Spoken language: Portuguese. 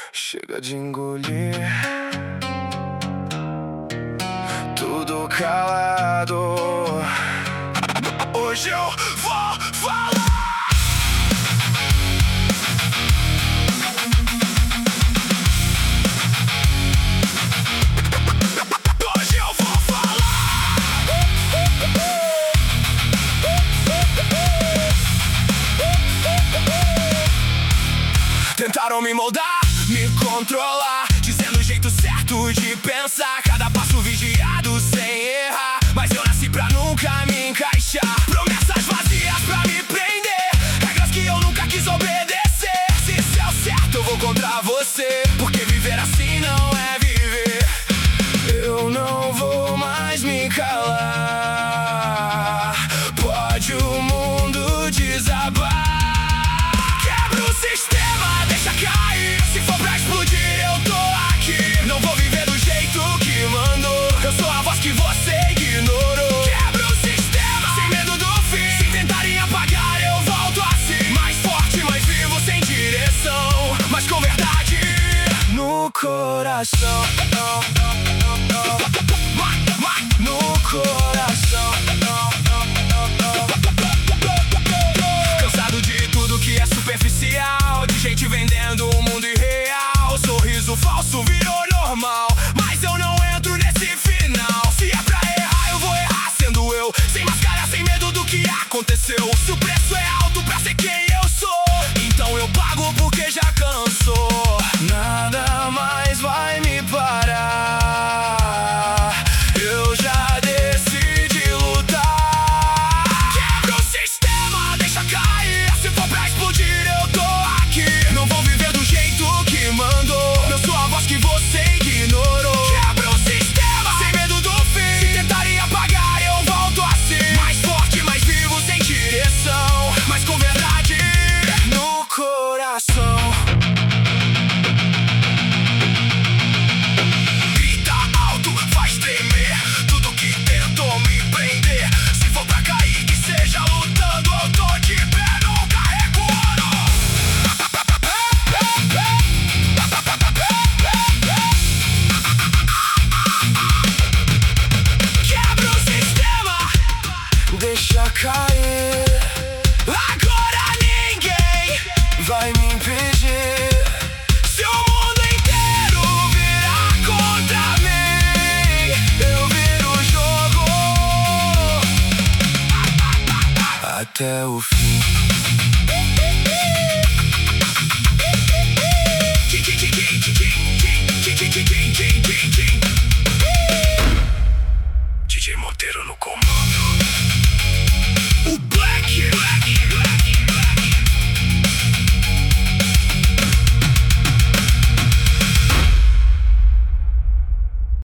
Chega de engolir tudo calado. Hoje eu vou falar. Hoje eu vou falar. Tentaram me moldar, me controlar, dizendo o jeito certo de pensar. Cada passo vigiado sem errar, mas eu nasci pra nunca me encaixar. Promessas vazias pra me prender, regras que eu nunca quis obedecer. Se isso é o certo, eu vou contra você, porque viver assim não é viver. Eu não vou mais me calar. Pode o mundo desabar. Quebra o sistema, deixa cair. Se for pra explodir, eu tô aqui. Não vou viver do jeito que mandou. Eu sou a voz que você ignorou. Quebra o sistema, sem medo do fim. Se tentarem apagar, eu volto assim. Mais forte, mais vivo, sem direção, mas com verdade no coração. No coração. Cansado de tudo que é superficial, de gente vendendo o mundo irreal. Sorriso falso virou normal, mas eu não entro nesse final. Se é pra errar, eu vou errar sendo eu, sem máscara, sem medo do que aconteceu. Se o preço é alto pra ser quem